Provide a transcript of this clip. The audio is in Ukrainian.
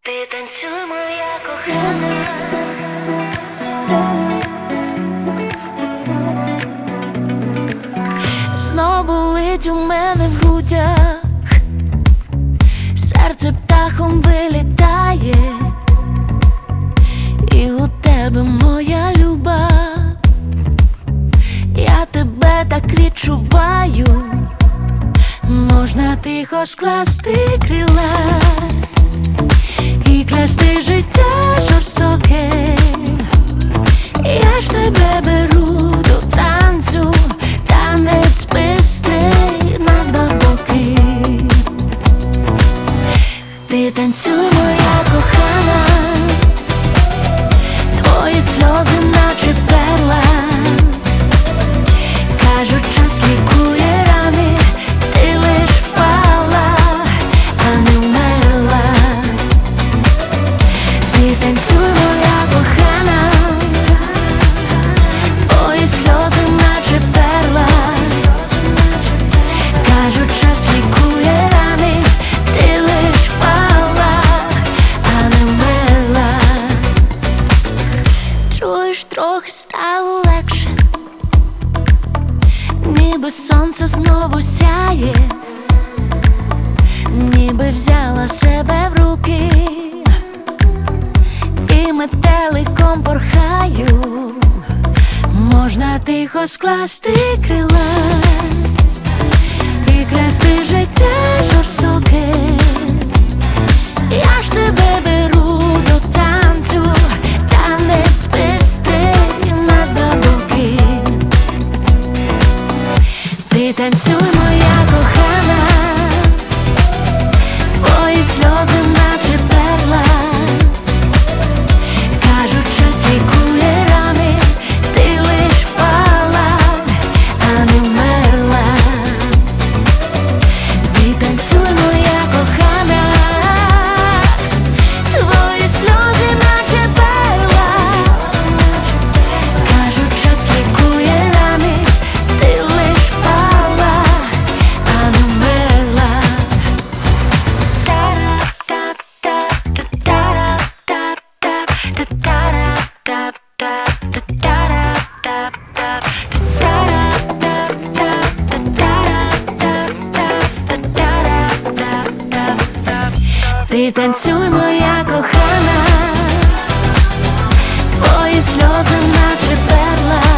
Ти танцюй, моя кохана. Знов болить у мене в грудях, серце птахом вилітає, і у тебе моя люба, я тебе так відчуваю, можна тихо скласти крила і клясти життя жорстоке. Я ж тебе беру до танцю, танець бистрий на два боки. Ти танцюй, моя кохана, твої сльози наче перла, кажуть, час лікує рани, ти лиш впала, а не вмерла. Ти танцюй, моя кохана, твої сльози наче перла, кажуть, час лікує рани, ти лиш впала, а не вмерла. Чуєш, трохи стало легше, ніби сонце знову сяє, ніби взяла себе в руки і метеликом порхаю, можна тихо скласти крила і клясти життя жорстоке. Я ж тебе беру до танцю, танець бистрий на два боки. Ти танцюй, моя кохана, твої сльози наче перла, кажуть, час лікує рани, ти лиш впала, а не вмерла. Ти танцюй, моя кохана, твої сльози наче перла, кажуть, час лікує рани, ти лиш впала, а не вмерла. Ти танцюй, моя кохана, твої сльози наче перла,